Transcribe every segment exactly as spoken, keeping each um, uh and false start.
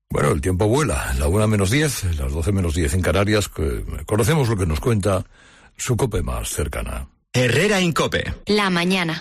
Bueno, el tiempo vuela, la una menos diez, las doce menos diez en Canarias. Que conocemos lo que nos cuenta su COPE más cercana. Herrera en COPE. La mañana.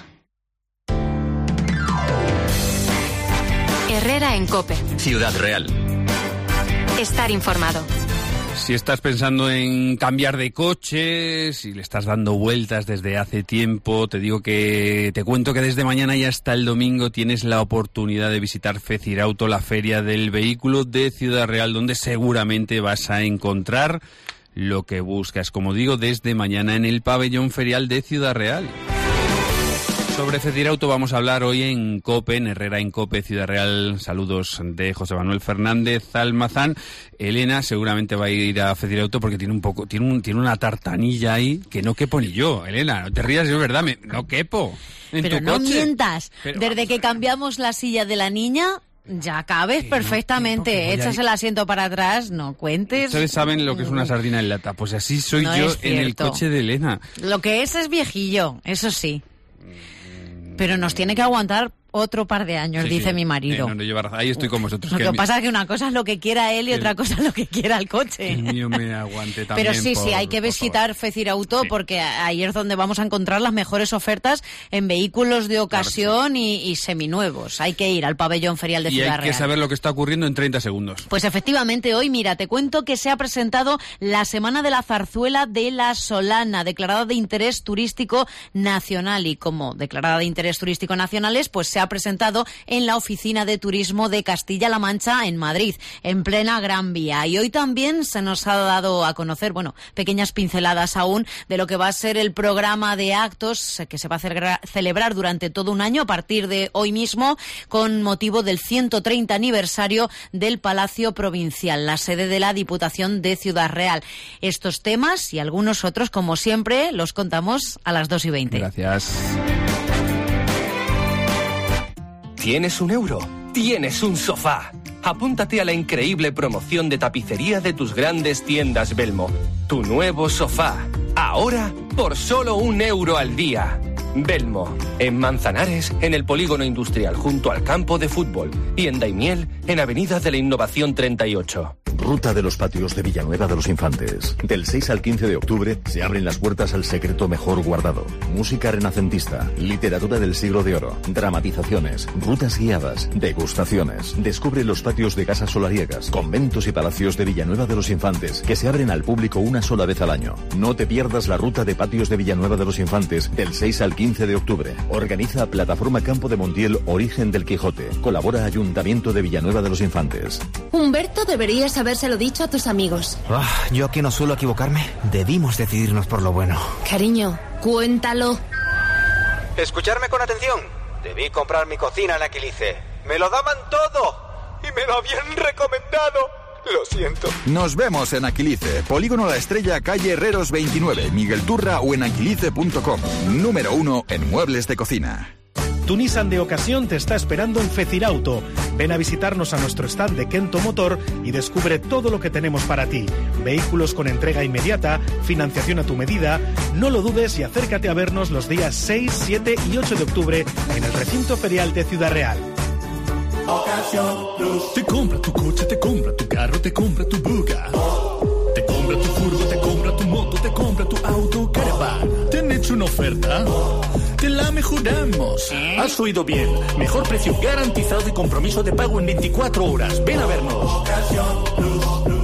Herrera en COPE. Ciudad Real. Estar informado. Si estás pensando en cambiar de coche, si le estás dando vueltas desde hace tiempo, te digo que te cuento que desde mañana y hasta el domingo tienes la oportunidad de visitar Fecirauto, la feria del vehículo de Ciudad Real, donde seguramente vas a encontrar lo que buscas, como digo, desde mañana en el pabellón ferial de Ciudad Real. Sobre Fecirauto vamos a hablar hoy en COPE, en Herrera en COPE, Ciudad Real. Saludos de José Manuel Fernández Almazán. Elena seguramente va a ir a Fecirauto porque tiene un poco, tiene un, tiene una tartanilla ahí que no quepo ni yo. Elena, no te rías, es verdad, me, no quepo en Pero tu no coche. mientas. Pero, Desde que cambiamos la silla de la niña, ya cabes que perfectamente. no, que Echas ir... el asiento para atrás, no cuentes. Ustedes saben lo que es una sardina en lata. Pues así soy No yo es en el cierto. coche de Elena. Lo que es es viejillo, eso sí. Pero nos tiene que aguantar otro par de años, Sí, dice sí. mi marido. Eh, no, no lleva razón. Ahí estoy con vosotros. Lo que, el pasa mi- es que una cosa es lo que quiera él y el- otra cosa es lo que quiera el coche. el mío me aguante también. Pero sí, por- sí, hay que por visitar favor. Fecirauto Sí. porque ahí es donde vamos a encontrar las mejores ofertas en vehículos de ocasión y, y seminuevos. Hay que ir al pabellón ferial de Y Ciudad hay que Real. saber lo que está ocurriendo en treinta segundos. Pues efectivamente, hoy, mira, te cuento que se ha presentado la Semana de la Zarzuela de la Solana, declarada de interés turístico nacional. Y como declarada de interés turístico nacional es, pues se ha presentado en la Oficina de Turismo de Castilla-La Mancha en Madrid, en plena Gran Vía. Y hoy también se nos ha dado a conocer, bueno, pequeñas pinceladas aún de lo que va a ser el programa de actos que se va a celebra- celebrar durante todo un año a partir de hoy mismo con motivo del ciento treinta aniversario del Palacio Provincial, la sede de la Diputación de Ciudad Real. Estos temas y algunos otros, como siempre, los contamos a las dos y veinte. Gracias. ¿Tienes un euro? ¡Tienes un sofá! Apúntate a la increíble promoción de tapicería de tus grandes tiendas Belmo. Tu nuevo sofá. Ahora por solo un euro al día. Belmo, en Manzanares, en el Polígono Industrial junto al campo de fútbol. Y en Daimiel, en Avenida de la Innovación treinta y ocho. Ruta de los Patios de Villanueva de los Infantes. Del seis al quince de octubre se abren las puertas al secreto mejor guardado. Música renacentista, literatura del siglo de oro, dramatizaciones, rutas guiadas, degustaciones. Descubre los patios de casas solariegas, conventos y palacios de Villanueva de los Infantes, que se abren al público una sola vez al año. No te pierdas la ruta de patios de Villanueva de los Infantes del seis al quince de octubre. Organiza Plataforma Campo de Montiel Origen del Quijote. Colabora Ayuntamiento de Villanueva de los Infantes. Humberto, deberías habérselo dicho a tus amigos. Ah, yo que no suelo equivocarme, debimos decidirnos por lo bueno. Cariño, cuéntalo. Escucharme con atención. Debí comprar mi cocina en Aquilice. Me lo daban todo y me lo habían recomendado. Lo siento. Nos vemos en Aquilice, Polígono La Estrella, calle Herreros veintinueve, Miguel Turra o en aquilice punto com. Número uno en muebles de cocina. Tu Nissan de ocasión te está esperando en Fecirauto. Ven a visitarnos a nuestro stand de Kento Motor y descubre todo lo que tenemos para ti. Vehículos con entrega inmediata, financiación a tu medida. No lo dudes y acércate a vernos los días seis, siete y ocho de octubre en el recinto ferial de Ciudad Real. Ocasión Plus. Te compra tu coche, te compra tu carro, te compra tu buga. Te compra tu furgo, te compra tu moto, te compra tu auto, caravan. ¿Te han hecho una oferta? Te la mejoramos. Has oído bien. Mejor precio garantizado y compromiso de pago en veinticuatro horas. Ven a vernos. Ocasión Plus.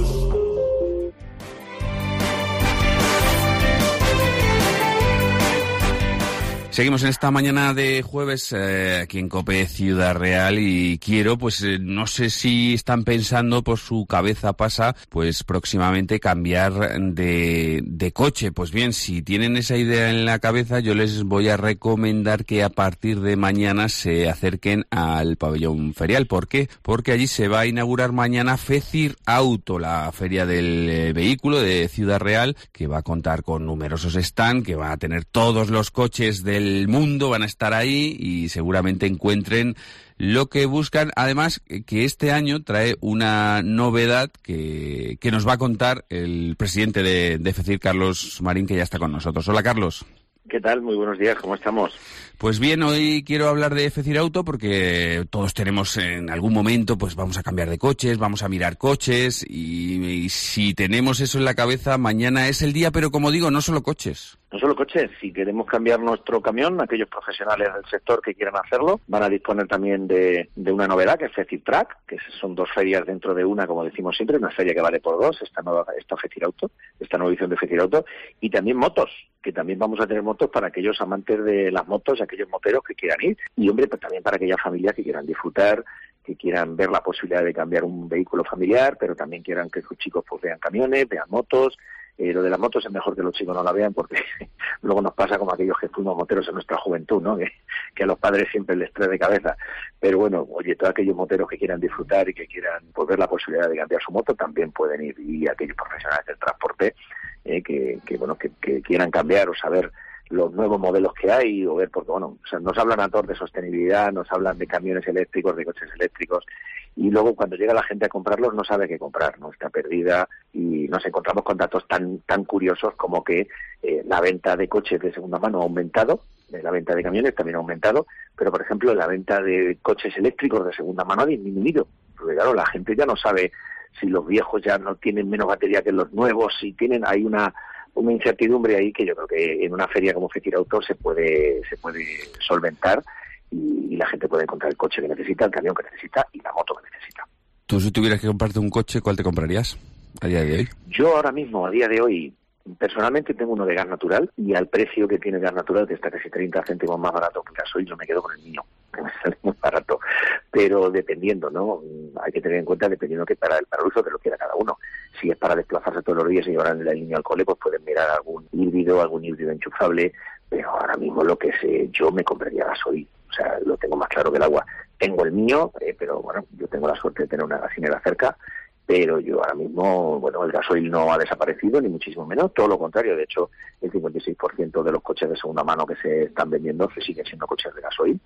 Seguimos en esta mañana de jueves eh, aquí en COPE Ciudad Real y quiero, pues eh, no sé si están pensando, por su cabeza pasa, pues próximamente cambiar de, de coche. Pues bien, si tienen esa idea en la cabeza, yo les voy a recomendar que a partir de mañana se acerquen al pabellón ferial. ¿Por qué? Porque allí se va a inaugurar mañana Fecirauto, la feria del eh, vehículo de Ciudad Real, que va a contar con numerosos stands, que va a tener todos los coches del el mundo, van a estar ahí y seguramente encuentren lo que buscan. Además, que este año trae una novedad que, que nos va a contar el presidente de, de Fecir, Carlos Marín, que ya está con nosotros. Hola, Carlos. ¿Qué tal? Muy buenos días, ¿cómo estamos? Pues bien, hoy quiero hablar de FECIRAUTO porque todos tenemos en algún momento, pues vamos a cambiar de coches, vamos a mirar coches y, y si tenemos eso en la cabeza, mañana es el día, pero como digo, no solo coches. No solo coches, si queremos cambiar nuestro camión, aquellos profesionales del sector que quieran hacerlo, van a disponer también de, de una novedad, que es FECITRAC, que son dos ferias dentro de una, como decimos siempre, una feria que vale por dos, esta nueva, esta FECIRAUTO, esta nueva edición de FECIRAUTO, y también motos, que también vamos a tener motos para aquellos amantes de las motos, aquellos moteros que quieran ir, y hombre, pues también para aquellas familias que quieran disfrutar, que quieran ver la posibilidad de cambiar un vehículo familiar, pero también quieran que sus chicos pues vean camiones, vean motos. Eh, lo de las motos es mejor que los chicos no la vean porque luego nos pasa como aquellos que fuimos moteros en nuestra juventud, ¿no? Que, que a los padres siempre les trae de cabeza. Pero bueno, oye, todos aquellos moteros que quieran disfrutar y que quieran pues, ver la posibilidad de cambiar su moto también pueden ir. Y aquellos profesionales del transporte eh, que, que, bueno, que, que quieran cambiar o saber los nuevos modelos que hay o ver, porque bueno, o sea, nos hablan a todos de sostenibilidad, nos hablan de camiones eléctricos, de coches eléctricos, y luego cuando llega la gente a comprarlos no sabe qué comprar, no está perdida y nos encontramos con datos tan tan curiosos como que eh, la venta de coches de segunda mano ha aumentado, eh, la venta de camiones también ha aumentado, pero por ejemplo la venta de coches eléctricos de segunda mano ha disminuido, porque claro, la gente ya no sabe si los viejos ya no tienen menos batería que los nuevos, si tienen, hay una una incertidumbre ahí que yo creo que en una feria como FECIRAUTO se puede se puede solventar y, y la gente puede encontrar el coche que necesita, el camión que necesita y la moto que necesita. Tú, si tuvieras que comprarte un coche, ¿cuál te comprarías a día de hoy? Yo ahora mismo, a día de hoy, personalmente tengo uno de gas natural y al precio que tiene gas natural, que está casi treinta céntimos más barato que el gasoil, yo me quedo con el mío, que me sale muy barato. Pero dependiendo, ¿no? Hay que tener en cuenta, dependiendo que para el, para el uso que lo quiera cada uno. Si es para desplazarse todos los días y llevar el niño al cole, pues pueden mirar algún híbrido, algún híbrido enchufable, pero ahora mismo lo que sé, yo me compraría gasoil. O sea, lo tengo más claro que el agua. Tengo el mío, eh, pero bueno, yo tengo la suerte de tener una gasolinera cerca, pero yo ahora mismo, bueno, el gasoil no ha desaparecido, ni muchísimo menos, todo lo contrario. De hecho, el cincuenta y seis por ciento de los coches de segunda mano que se están vendiendo se siguen siendo coches de gasoil.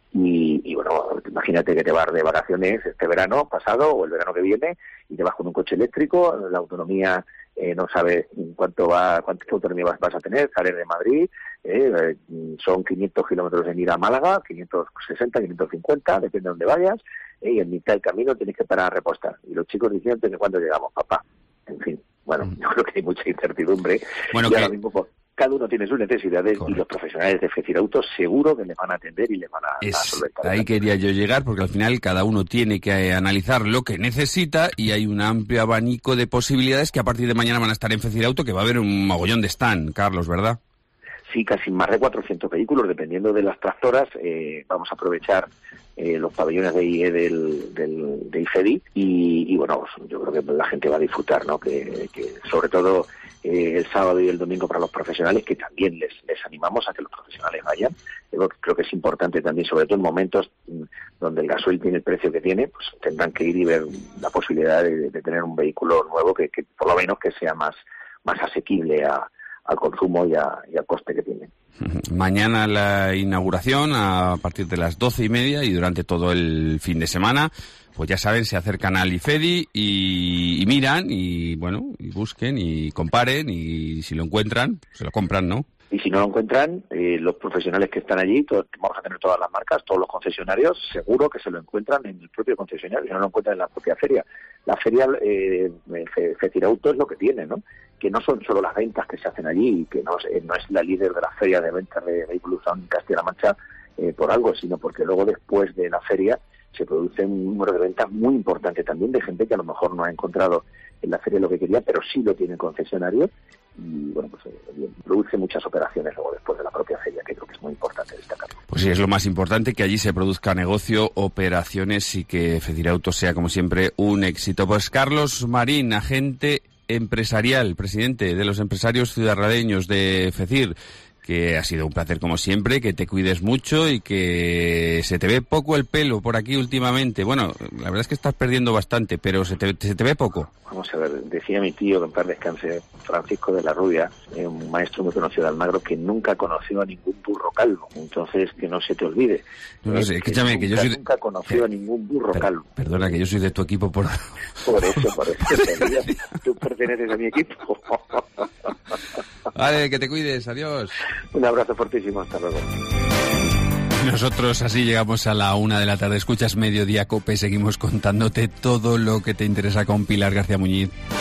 Y, y bueno, imagínate que te vas de vacaciones este verano pasado o el verano que viene y te vas con un coche eléctrico, la autonomía eh, no sabes cuánto va, cuánta autonomía vas, vas a tener, sales de Madrid, eh, son quinientos kilómetros en ir a Málaga, quinientos sesenta, quinientos cincuenta, depende de dónde vayas, eh, y en mitad del camino tienes que parar a repostar. Y los chicos dicen que cuándo llegamos, papá. En fin, bueno, mm. yo creo que hay mucha incertidumbre. Bueno, y ahora que... mismo pues, cada uno tiene sus necesidades. Correcto. Y los profesionales de FECIRAUTO seguro que le van a atender y le van a, es, a solventar. Ahí quería yo llegar, porque al final cada uno tiene que analizar lo que necesita y hay un amplio abanico de posibilidades que a partir de mañana van a estar en FECIRAUTO, que va a haber un mogollón de stand, Carlos, ¿verdad? Sí, casi más de cuatrocientos vehículos, dependiendo de las tractoras. Eh, vamos a aprovechar eh, los pabellones de I E del, del, de IFEDI y, y bueno, yo creo que la gente va a disfrutar, ¿no? Que, que sobre todo eh, el sábado y el domingo para los profesionales, que también les, les animamos a que los profesionales vayan. Yo creo que es importante también, sobre todo en momentos donde el gasoil tiene el precio que tiene, pues tendrán que ir y ver la posibilidad de, de tener un vehículo nuevo que, que por lo menos que sea más, más asequible a al consumo y, a, y al coste que tiene. Mañana la inauguración a partir de las doce y media y durante todo el fin de semana, pues ya saben, se acercan al IFEDI y, y miran y bueno, y busquen y comparen y si lo encuentran, se lo compran, ¿no? Y si no lo encuentran, eh, los profesionales que están allí, todos, vamos a tener todas las marcas, todos los concesionarios, seguro que se lo encuentran en el propio concesionario, y no lo encuentran en la propia feria. La feria eh, FECIRAUTO es lo que tiene, ¿no? Que no son solo las ventas que se hacen allí, que no, eh, no es la líder de la feria de ventas de vehículos usados en Castilla-La Mancha eh, por algo, sino porque luego después de la feria se produce un número de ventas muy importante también de gente que a lo mejor no ha encontrado en la feria lo que quería, pero sí lo tiene el concesionario. Y bueno, pues eh, produce muchas operaciones luego después de la propia feria, que creo que es muy importante destacar. Pues sí, es lo más importante, que allí se produzca negocio, operaciones y que FECIRAUTO sea, como siempre, un éxito. Pues Carlos Marín, agente empresarial, presidente de los empresarios ciudadradeños de FECIR, que ha sido un placer como siempre, que te cuides mucho y que se te ve poco el pelo por aquí últimamente. Bueno, la verdad es que estás perdiendo bastante, pero se te, se te ve poco. Vamos a ver, decía mi tío, que en paz descanse, Francisco de la Rubia, eh, un maestro muy conocido de Almagro, que nunca conoció a ningún burro calvo. Entonces, que no se te olvide. No, no sé, eh, escúchame, que, que nunca, yo soy... Nunca conoció a ningún burro per, calvo. Perdona, que yo soy de tu equipo por... Por eso, por eso. Tú perteneces a mi equipo. Vale, que te cuides, adiós. Un abrazo fortísimo, hasta luego. Nosotros así llegamos a la una de la tarde. Escuchas Mediodía Cope, seguimos contándote todo lo que te interesa con Pilar García Muñiz.